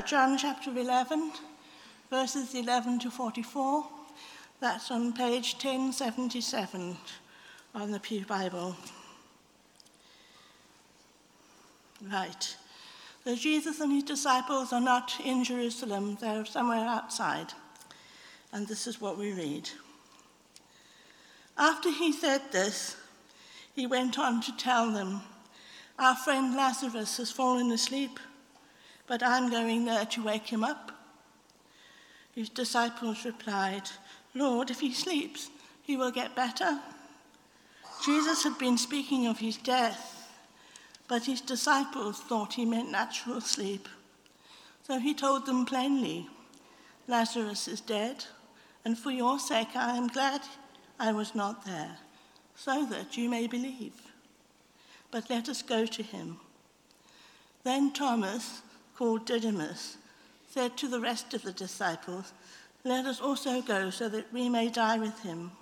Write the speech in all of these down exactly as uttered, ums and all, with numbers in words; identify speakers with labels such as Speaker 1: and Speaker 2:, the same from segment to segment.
Speaker 1: John chapter eleven, verses eleven to forty-four. That's on page ten seventy-seven on the Pew Bible. Right. So Jesus and his disciples are not in Jerusalem, they're somewhere outside. And this is what we read. After he said this, he went on to tell them, "Our friend Lazarus has fallen asleep, but I'm going there to wake him up." His disciples replied, "Lord, if he sleeps, he will get better." Jesus had been speaking of his death, but his disciples thought he meant natural sleep. So he told them plainly, "Lazarus is dead, and for your sake I am glad I was not there, so that you may believe. But let us go to him." Then Thomas, called Didymus, said to the rest of the disciples, "Let us also go so that we may die with him."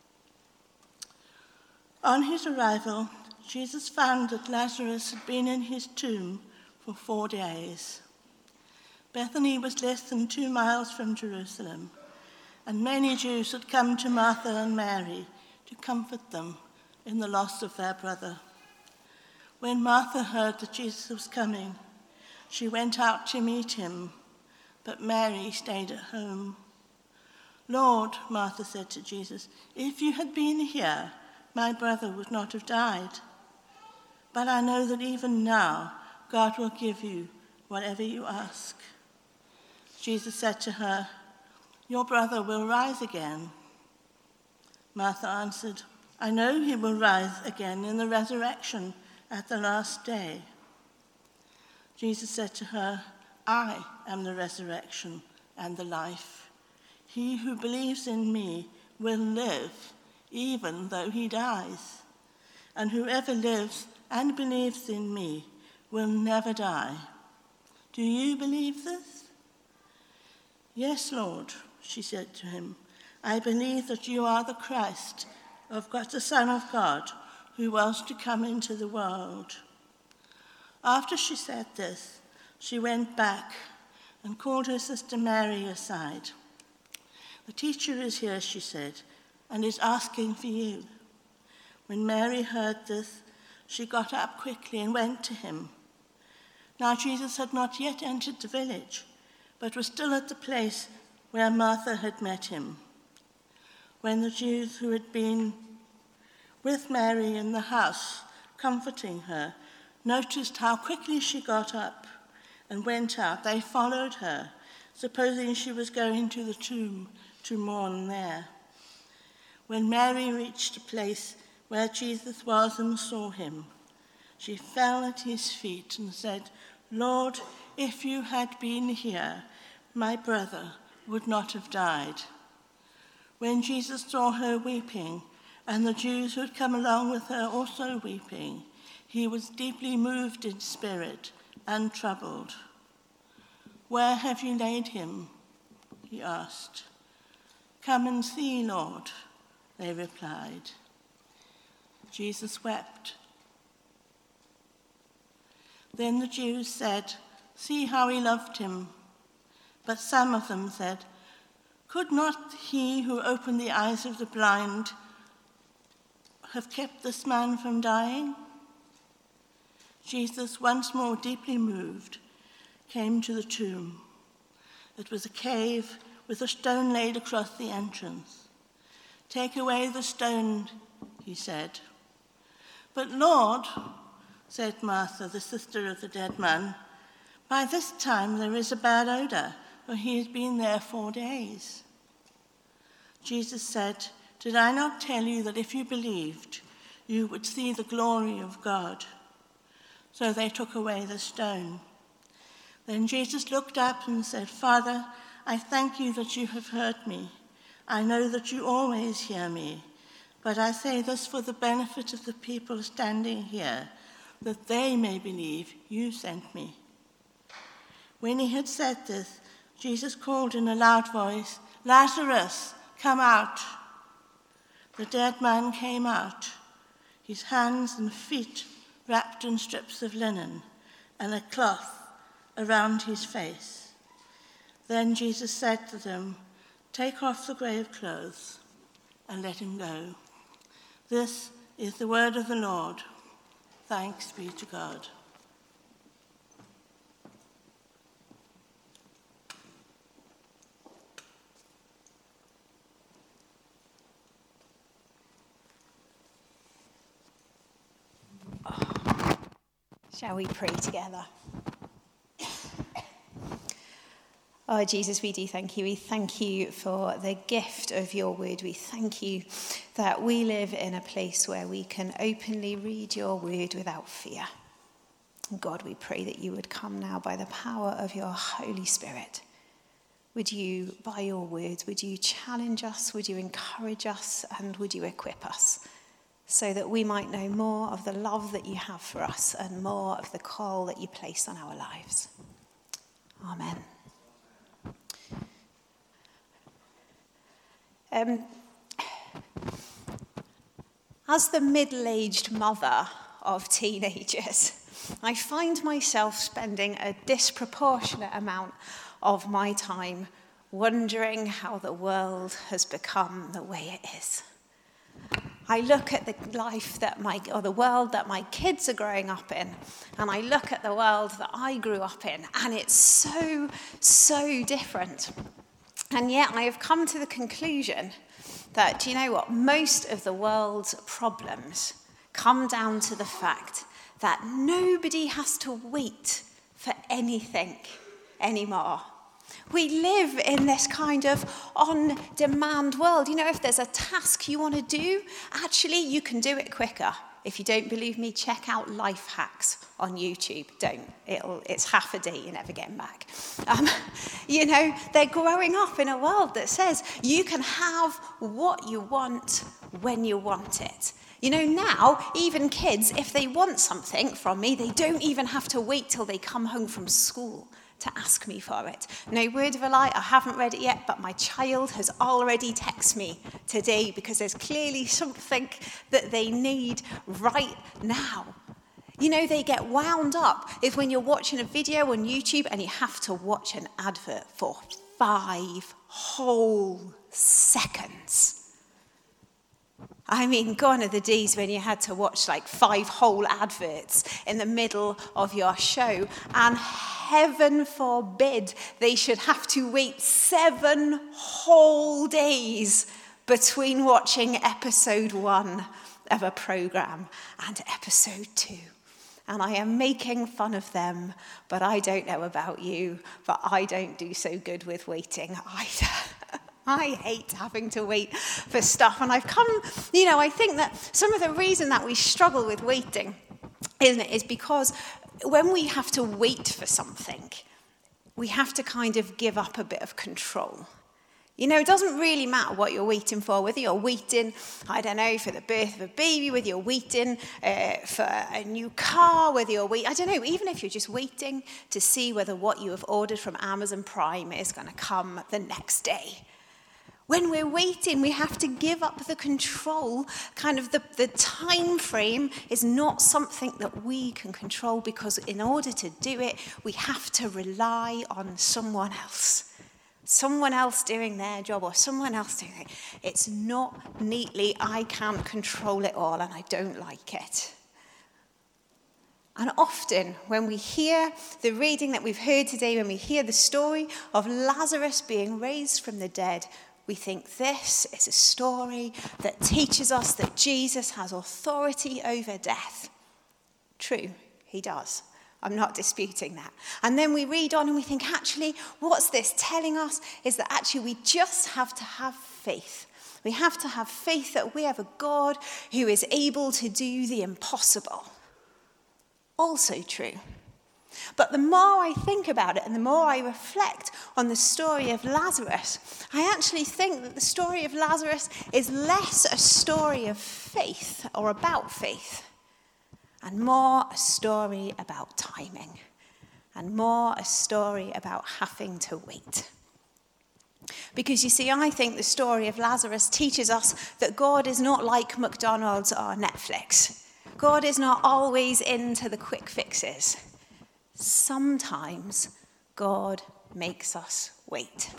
Speaker 1: On his arrival, Jesus found that Lazarus had been in his tomb for four days. Bethany was less than two miles from Jerusalem, and many Jews had come to Martha and Mary to comfort them in the loss of their brother. When Martha heard that Jesus was coming, she went out to meet him, but Mary stayed at home. "Lord," Martha said to Jesus, "if you had been here, my brother would not have died. But I know that even now God will give you whatever you ask." Jesus said to her, "Your brother will rise again." Martha answered, "I know he will rise again in the resurrection at the last day." Jesus said to her, "I am the resurrection and the life. He who believes in me will live, even though he dies. And whoever lives and believes in me will never die. Do you believe this?" "Yes, Lord," she said to him. "I believe that you are the Christ, of God, the Son of God, who was to come into the world." After she said this, she went back and called her sister Mary aside. "The teacher is here," she said, "and is asking for you." When Mary heard this, she got up quickly and went to him. Now Jesus had not yet entered the village, but was still at the place where Martha had met him. When the Jews who had been with Mary in the house, comforting her, noticed how quickly she got up and went out, they followed her, supposing she was going to the tomb to mourn there. When Mary reached a place where Jesus was and saw him, she fell at his feet and said, "Lord, if you had been here, my brother would not have died." When Jesus saw her weeping, and the Jews who had come along with her also weeping, he was deeply moved in spirit and troubled. "Where have you laid him?" he asked. "Come and see, Lord," they replied. Jesus wept. Then the Jews said, "See how he loved him." But some of them said, "Could not he who opened the eyes of the blind have kept this man from dying?" Jesus, once more deeply moved, came to the tomb. It was a cave with a stone laid across the entrance. "Take away the stone," he said. "But Lord," said Martha, the sister of the dead man, "by this time there is a bad odor, for he has been there four days." Jesus said, "Did I not tell you that if you believed, you would see the glory of God?" So they took away the stone. Then Jesus looked up and said, "Father, I thank you that you have heard me. I know that you always hear me, but I say this for the benefit of the people standing here, that they may believe you sent me." When he had said this, Jesus called in a loud voice, "Lazarus, come out." The dead man came out, his hands and feet wrapped in strips of linen and a cloth around his face. Then Jesus said to them, "Take off the grave clothes and let him go." This is the word of the Lord. Thanks be to God.
Speaker 2: Shall we pray together? Oh, Jesus, we do thank you. We thank you for the gift of your word. We thank you that we live in a place where we can openly read your word without fear. And God, we pray that you would come now by the power of your Holy Spirit. Would you, by your words, would you challenge us, would you encourage us, and would you equip us so that we might know more of the love that you have for us and more of the call that you place on our lives. Amen. Um, as the middle-aged mother of teenagers, I find myself spending a disproportionate amount of my time wondering how the world has become the way it is. I look at the life that my, or the world that my kids are growing up in, and I look at the world that I grew up in, and it's so, so different. And yet I have come to the conclusion that, do you know what, most of the world's problems come down to the fact that nobody has to wait for anything anymore. We live in this kind of on-demand world. You know, if there's a task you want to do, actually you can do it quicker. If you don't believe me, check out life hacks on YouTube. Don't. It'll, it's half a day, you're never getting back. Um, you know, they're growing up in a world that says you can have what you want when you want it. You know, now, even kids, if they want something from me, they don't even have to wait till they come home from school to ask me for it. No word of a lie, I haven't read it yet, but my child has already texted me today because there's clearly something that they need right now. You know, they get wound up if when you're watching a video on YouTube and you have to watch an advert for five whole seconds. I mean, gone are the days when you had to watch like five whole adverts in the middle of your show, and heaven forbid they should have to wait seven whole days between watching episode one of a program and episode two. And I am making fun of them, but I don't know about you, but I don't do so good with waiting either. I hate having to wait for stuff. And I've come, you know, I think that some of the reason that we struggle with waiting, isn't it, is because when we have to wait for something, we have to kind of give up a bit of control. You know, it doesn't really matter what you're waiting for, whether you're waiting, I don't know, for the birth of a baby, whether you're waiting uh, for a new car, whether you're waiting, I don't know, even if you're just waiting to see whether what you have ordered from Amazon Prime is going to come the next day. When we're waiting, we have to give up the control. Kind of the, the time frame is not something that we can control, because in order to do it, we have to rely on someone else. Someone else doing their job or someone else doing it. It's not neatly, I can't control it all and I don't like it. And often when we hear the reading that we've heard today, when we hear the story of Lazarus being raised from the dead, we think this is a story that teaches us that Jesus has authority over death. True, he does. I'm not disputing that. And then we read on and we think, actually, what's this telling us is that actually we just have to have faith. We have to have faith that we have a God who is able to do the impossible. Also true. But the more I think about it and the more I reflect on the story of Lazarus, I actually think that the story of Lazarus is less a story of faith or about faith, and more a story about timing, and more a story about having to wait. Because you see, I think the story of Lazarus teaches us that God is not like McDonald's or Netflix. God is not always into the quick fixes. Sometimes God makes us wait.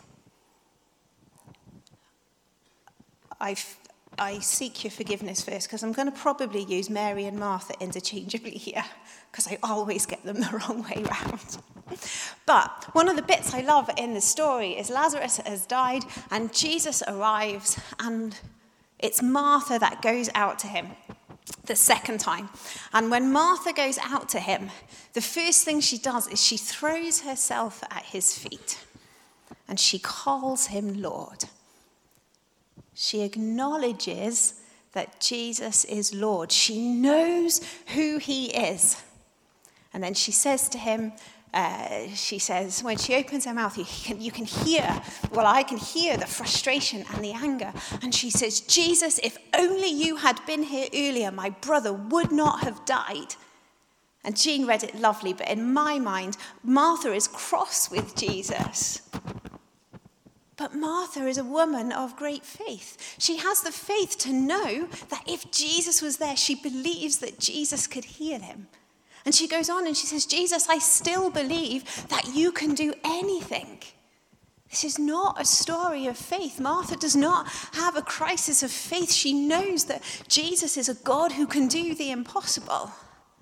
Speaker 2: I've, I seek your forgiveness first because I'm going to probably use Mary and Martha interchangeably here because I always get them the wrong way round. But one of the bits I love in the story is Lazarus has died and Jesus arrives, and it's Martha that goes out to him the second time. And when Martha goes out to him, the first thing she does is she throws herself at his feet and she calls him Lord. She acknowledges that Jesus is Lord. She knows who he is. And then she says to him, uh, she says, when she opens her mouth, you can, you can hear, well, I can hear the frustration and the anger. And she says, Jesus, if only you had been here earlier, my brother would not have died. And Jean read it lovely, but in my mind, Martha is cross with Jesus. But Martha is a woman of great faith. She has the faith to know that if Jesus was there, she believes that Jesus could heal him. And she goes on and she says, Jesus, I still believe that you can do anything. This is not a story of faith. Martha does not have a crisis of faith. She knows that Jesus is a God who can do the impossible.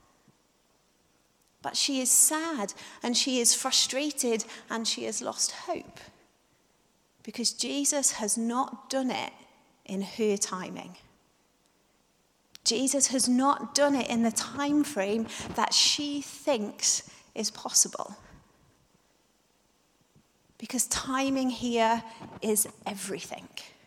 Speaker 2: But she is sad and she is frustrated and she has lost hope. Because Jesus has not done it in her timing. Jesus has not done it in the time frame that she thinks is possible. Because timing here is everything.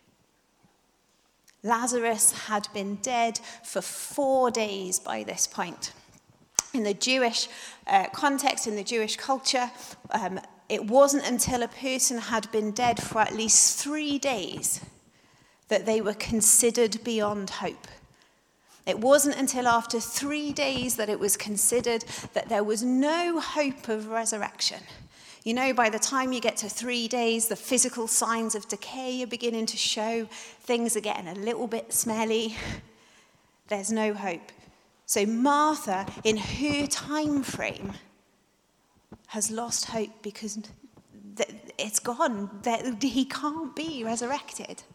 Speaker 2: Lazarus had been dead for four days by this point. In the Jewish uh, context, in the Jewish culture, um, it wasn't until a person had been dead for at least three days that they were considered beyond hope. It wasn't until after three days that it was considered that there was no hope of resurrection. You know, by the time you get to three days, the physical signs of decay are beginning to show. Things are getting a little bit smelly. There's no hope. So Martha, in her time frame, has lost hope because it's gone. He can't be resurrected.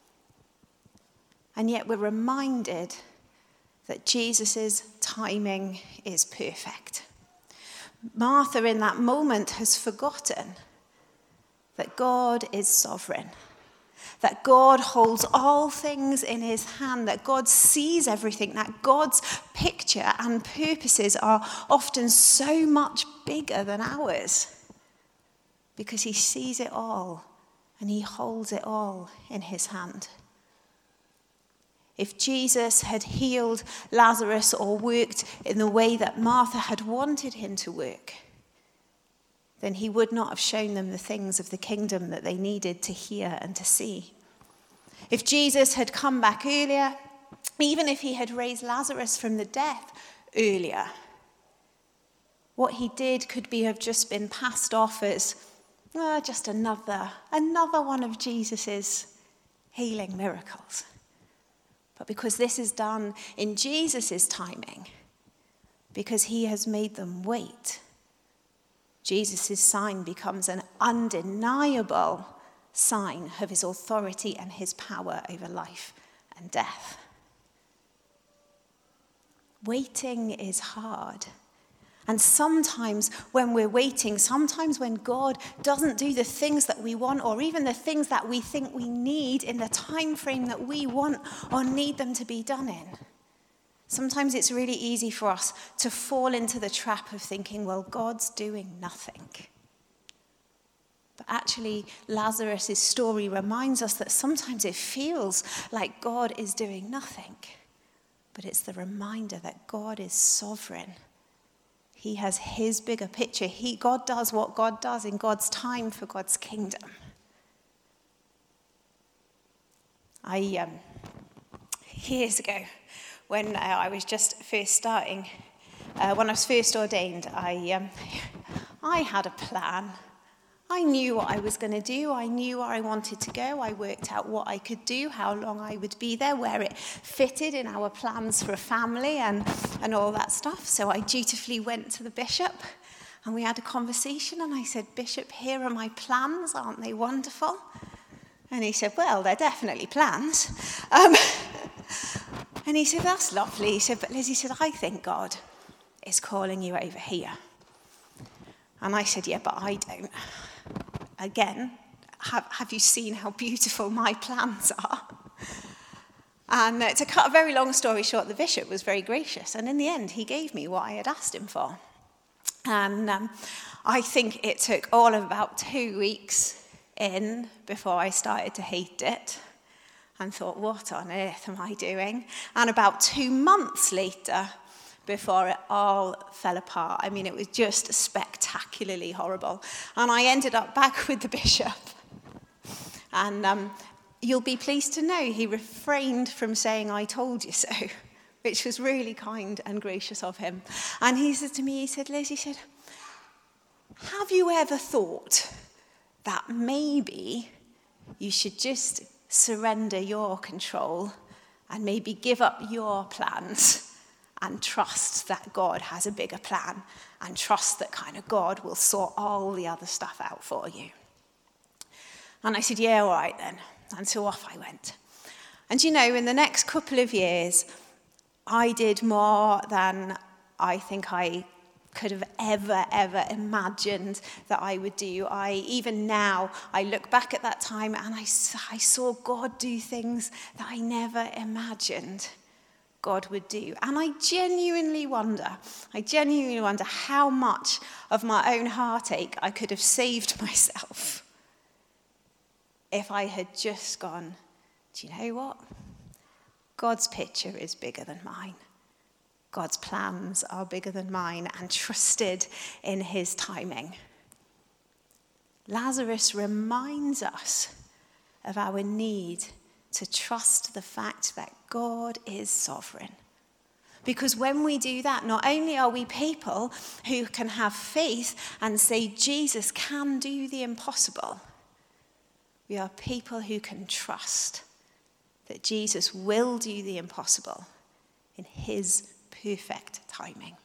Speaker 2: And yet we're reminded that Jesus' timing is perfect. Martha, in that moment, has forgotten that God is sovereign, that God holds all things in his hand, that God sees everything, that God's picture and purposes are often so much bigger than ours because he sees it all and he holds it all in his hand. If Jesus had healed Lazarus or worked in the way that Martha had wanted him to work, then he would not have shown them the things of the kingdom that they needed to hear and to see. If Jesus had come back earlier, even if he had raised Lazarus from the dead earlier, what he did could be have just been passed off as oh, just another, another one of Jesus's healing miracles. But because this is done in Jesus' timing, because he has made them wait, Jesus' sign becomes an undeniable sign of his authority and his power over life and death. Waiting is hard. And sometimes when we're waiting, sometimes when God doesn't do the things that we want or even the things that we think we need in the time frame that we want or need them to be done in, sometimes it's really easy for us to fall into the trap of thinking, well, God's doing nothing. But actually, Lazarus' story reminds us that sometimes it feels like God is doing nothing. But it's the reminder that God is sovereign. He has his bigger picture. He, God does what God does in God's time for God's kingdom. I, um, years ago, when uh, I was just first starting, uh, when I was first ordained, I, um, I had a plan. I knew what I was going to do. I knew where I wanted to go. I worked out what I could do, how long I would be there, where it fitted in our plans for a family and, and all that stuff. So I dutifully went to the bishop And we had a conversation, and I said, Bishop, here are my plans. Aren't they wonderful? And he said, well, they're definitely plans. Um, and he said, that's lovely. He said, but Liz, he said, I think God is calling you over here. And I said, yeah, but I don't. Again, have, have you seen how beautiful my plans are? And uh, to cut a very long story short, the bishop was very gracious. And in the end, he gave me what I had asked him for. And um, I think it took all of about two weeks in before I started to hate it and thought, what on earth am I doing? And about two months later, before it all fell apart. I mean, it was just spectacularly horrible. And I ended up back with the bishop. And um, you'll be pleased to know he refrained from saying, I told you so, which was really kind and gracious of him. And he said to me, he said, Liz, he said, have you ever thought that maybe you should just surrender your control and maybe give up your plans and trust that God has a bigger plan and trust that kind of God will sort all the other stuff out for you? And I said, yeah, all right then. And so off I went. And you know, in the next couple of years, I did more than I think I could have ever, ever imagined that I would do. I, even now, I look back at that time and I, I saw God do things that I never imagined God would do. And I genuinely wonder, I genuinely wonder how much of my own heartache I could have saved myself if I had just gone, do you know what? God's picture is bigger than mine. God's plans are bigger than mine, and trusted in his timing. Lazarus reminds us of our need to trust the fact that God is sovereign. Because when we do that, not only are we people who can have faith and say Jesus can do the impossible, we are people who can trust that Jesus will do the impossible in his perfect timing.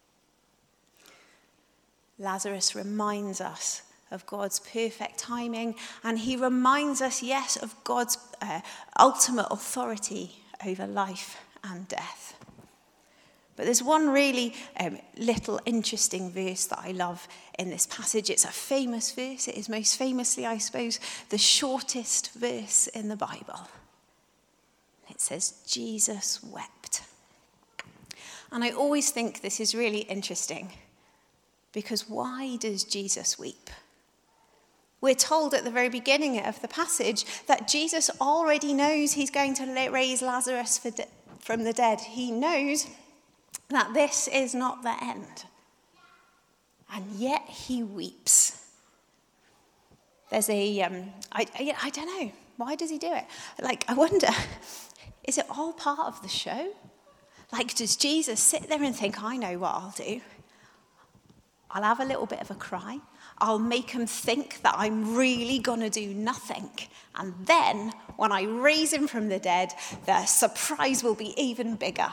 Speaker 2: Lazarus reminds us of God's perfect timing, and he reminds us, yes, of God's uh, ultimate authority over life and death. But there's one really um, little interesting verse that I love in this passage. It's a famous verse. It is most famously, I suppose, the shortest verse in the Bible. It says, Jesus wept. And I always think this is really interesting, because why does Jesus weep? We're told at the very beginning of the passage that Jesus already knows he's going to raise Lazarus from the dead. He knows that this is not the end. And yet he weeps. There's a, um, I, I, I don't know, why does he do it? Like, I wonder, is it all part of the show? Like, does Jesus sit there and think, I know what I'll do? I'll have a little bit of a cry. I'll make him think that I'm really going to do nothing. And then, when I raise him from the dead, the surprise will be even bigger.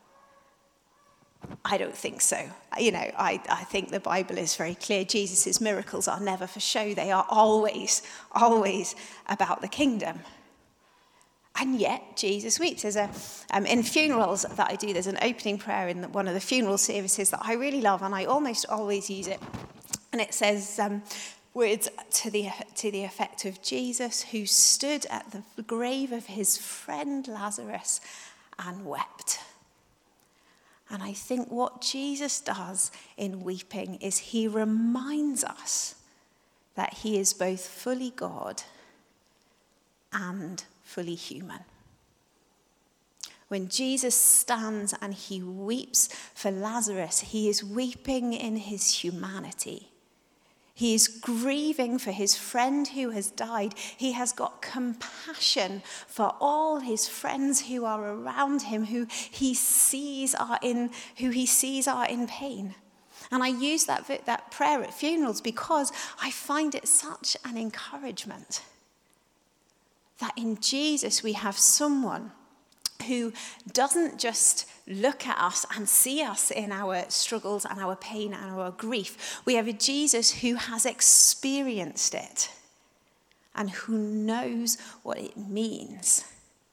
Speaker 2: I don't think so. You know, I, I think the Bible is very clear. Jesus' miracles are never for show. They are always, always about the kingdom. And yet, Jesus weeps. There's a, um, in funerals that I do, there's an opening prayer in one of the funeral services that I really love, and I almost always use it. And it says um, words to the, to the effect of Jesus, who stood at the grave of his friend Lazarus and wept. And I think what Jesus does in weeping is he reminds us that he is both fully God and fully human. When Jesus stands and he weeps for Lazarus, he is weeping in his humanity. He is grieving for his friend who has died. He has got compassion for all his friends who are around him, who he sees are in, who he sees are in pain. And I use that, that prayer at funerals because I find it such an encouragement that in Jesus we have someone who doesn't just look at us and see us in our struggles and our pain and our grief. We have a Jesus who has experienced it and who knows what it means.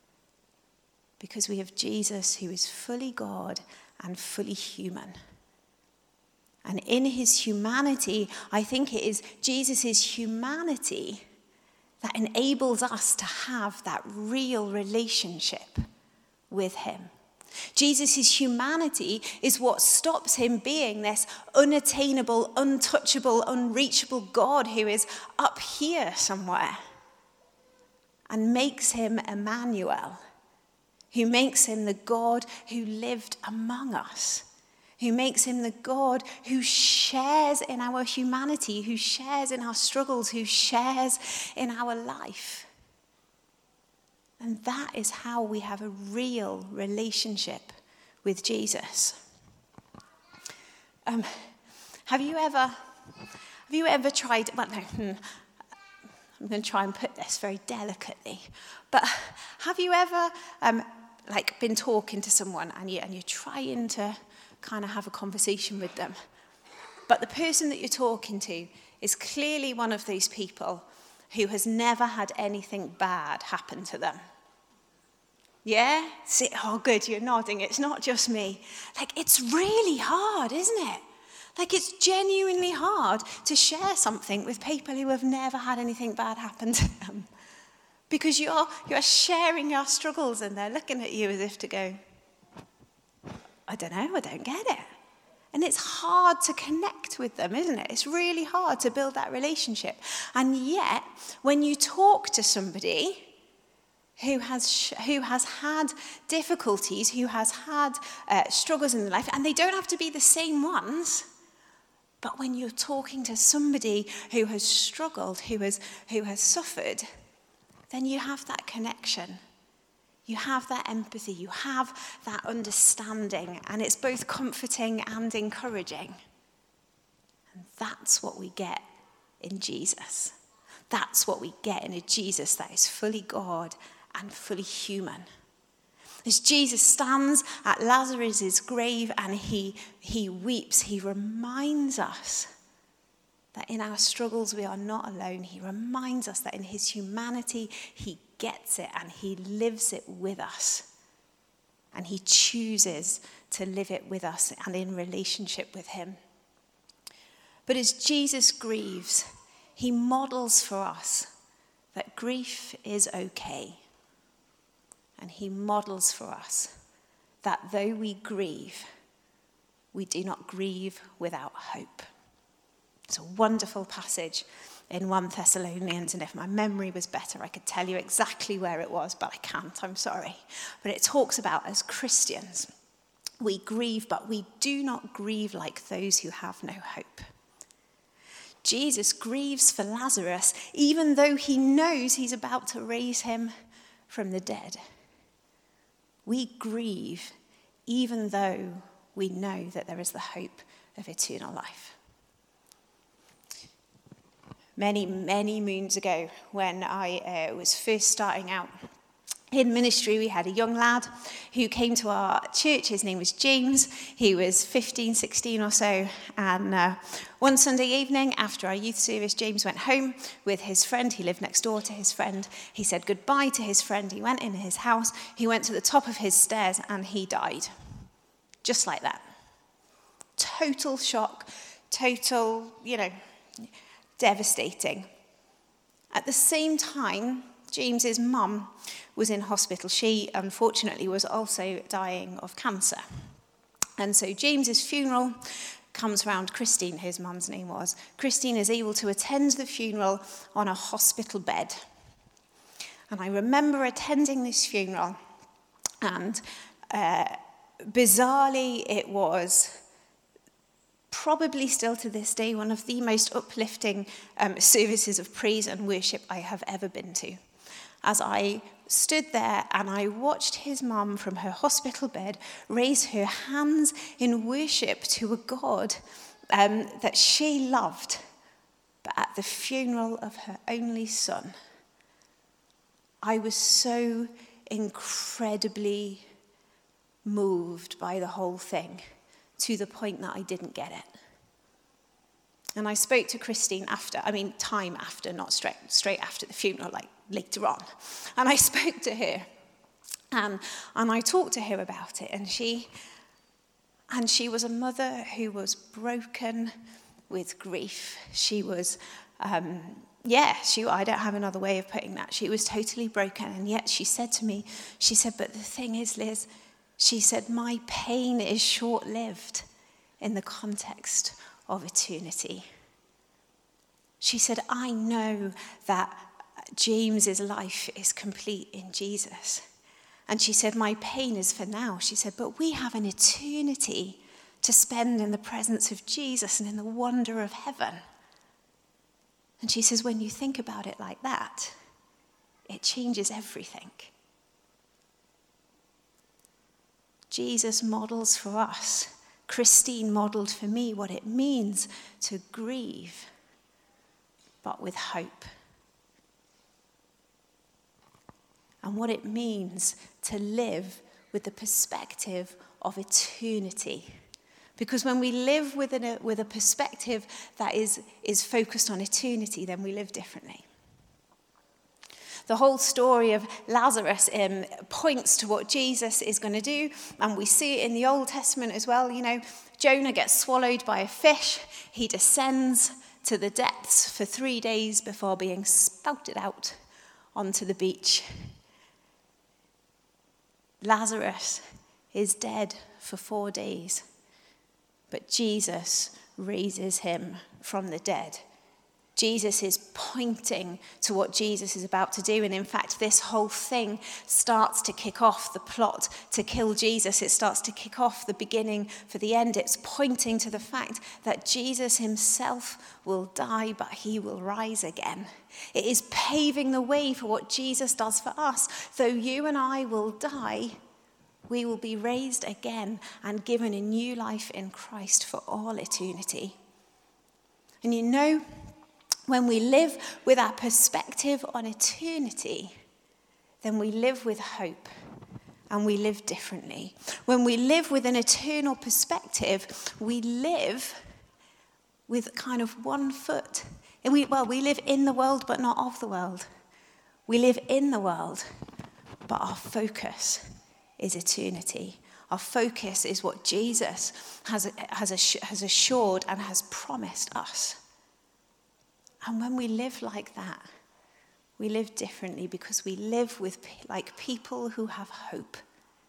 Speaker 2: Because we have Jesus who is fully God and fully human. And in his humanity, I think it is Jesus' humanity that enables us to have that real relationship with him. Jesus' humanity is what stops him being this unattainable, untouchable, unreachable God who is up here somewhere, and makes him Emmanuel, who makes him the God who lived among us, who makes him the God who shares in our humanity, who shares in our struggles, who shares in our life. And that is how we have a real relationship with Jesus. Um, have you ever, have you ever tried, well, no, hmm, I'm going to try and put this very delicately, but have you ever, um, like, been talking to someone and, you, and you're trying to kind of have a conversation with them, but the person that you're talking to is clearly one of those people who has never had anything bad happen to them? Yeah? See, oh, good, you're nodding. It's not just me. Like, it's really hard, isn't it? Like, it's genuinely hard to share something with people who have never had anything bad happen to them. Because you're, you're sharing your struggles and they're looking at you as if to go, I don't know, I don't get it. And it's hard to connect with them, isn't it? It's really hard to build that relationship. And yet, when you talk to somebody who has who has had difficulties, who has had uh, struggles in their life, and they don't have to be the same ones, but when you're talking to somebody who has struggled, who has who has suffered, then you have that connection. You have that empathy, you have that understanding, and it's both comforting and encouraging. And that's what we get in Jesus. That's what we get in a Jesus that is fully God and fully human. As Jesus stands at Lazarus' grave and he, he weeps, he reminds us that in our struggles we are not alone. He reminds us that in his humanity he gets it and he lives it with us. And he chooses to live it with us and in relationship with him. But as Jesus grieves, he models for us that grief is okay. And he models for us that though we grieve, we do not grieve without hope. It's a wonderful passage in First Thessalonians, and if my memory was better, I could tell you exactly where it was, but I can't, I'm sorry. But it talks about, as Christians, we grieve, but we do not grieve like those who have no hope. Jesus grieves for Lazarus, even though he knows he's about to raise him from the dead. We grieve, even though we know that there is the hope of eternal life. Many, many moons ago, when I uh, was first starting out in ministry, we had a young lad who came to our church. His name was James. He was fifteen, sixteen or so. And uh, one Sunday evening, after our youth service, James went home with his friend. He lived next door to his friend. He said goodbye to his friend. He went in his house. He went to the top of his stairs and he died. Just like that. Total shock. Total, you know, devastating. At the same time, James's mum was in hospital. She, unfortunately, was also dying of cancer. And so James's funeral comes round. Christine, his mum's name was. Christine is able to attend the funeral on a hospital bed. And I remember attending this funeral, and uh, bizarrely, it was probably still to this day one of the most uplifting um, services of praise and worship I have ever been to. As I stood there and I watched his mum from her hospital bed raise her hands in worship to a God um, that she loved, but at the funeral of her only son, I was so incredibly moved by the whole thing to the point that I didn't get it. And I spoke to Christine after, I mean, time after, not straight, straight after the funeral, like later on. And I spoke to her, and, and I talked to her about it, and she, and she was a mother who was broken with grief. She was, um, yeah, she, I don't have another way of putting that. She was totally broken, and yet she said to me, she said, but the thing is, Liz, she said, my pain is short-lived in the context of eternity. She said, I know that James's life is complete in Jesus. And she said, my pain is for now. She said, but we have an eternity to spend in the presence of Jesus and in the wonder of heaven. And she says, when you think about it like that, it changes everything. Jesus models for us, Christine modeled for me what it means to grieve, but with hope. And what it means to live with the perspective of eternity. Because when we live with a, with a perspective that is, is focused on eternity, then we live differently. The whole story of Lazarus um, points to what Jesus is going to do, and we see it in the Old Testament as well. You know, Jonah gets swallowed by a fish. He descends to the depths for three days before being spouted out onto the beach. Lazarus is dead for four days, but Jesus raises him from the dead. Jesus is pointing to what Jesus is about to do. And in fact, this whole thing starts to kick off the plot to kill Jesus. It starts to kick off the beginning for the end. It's pointing to the fact that Jesus himself will die, but he will rise again. It is paving the way for what Jesus does for us. Though you and I will die, we will be raised again and given a new life in Christ for all eternity. And you know, when we live with our perspective on eternity, then we live with hope and we live differently. When we live with an eternal perspective, we live with kind of one foot. And we, well, we live in the world, but not of the world. We live in the world, but our focus is eternity. Our focus is what Jesus has, has, has assured and has promised us. And when we live like that, we live differently because we live with like people who have hope.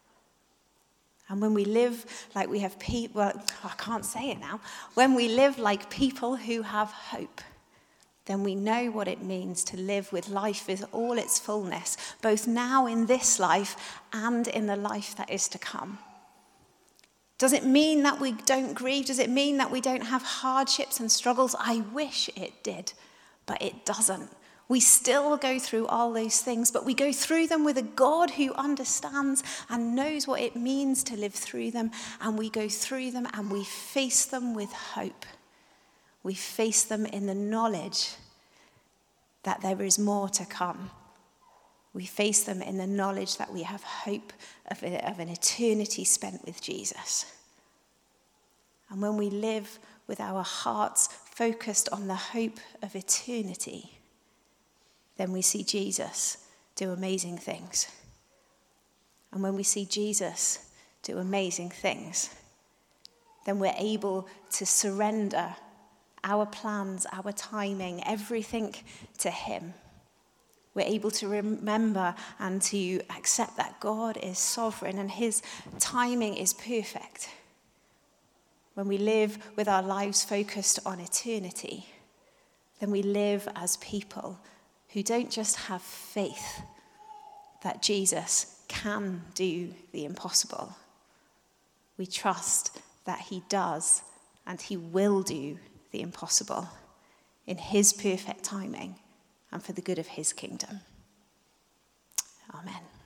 Speaker 2: And when we live like we have people, well, I can't say it now. When we live like people who have hope, then we know what it means to live with life with all its fullness, both now in this life and in the life that is to come. Does it mean that we don't grieve? Does it mean that we don't have hardships and struggles? I wish it did, but it doesn't. We still go through all those things, but we go through them with a God who understands and knows what it means to live through them, and we go through them and we face them with hope. We face them in the knowledge that there is more to come. We face them in the knowledge that we have hope of, a, of an eternity spent with Jesus. And when we live with our hearts focused on the hope of eternity, then we see Jesus do amazing things. And when we see Jesus do amazing things, then we're able to surrender our plans, our timing, everything to him. We're able to remember and to accept that God is sovereign and his timing is perfect. When we live with our lives focused on eternity, then we live as people who don't just have faith that Jesus can do the impossible. We trust that he does and he will do the impossible in his perfect timing and for the good of his kingdom. Amen.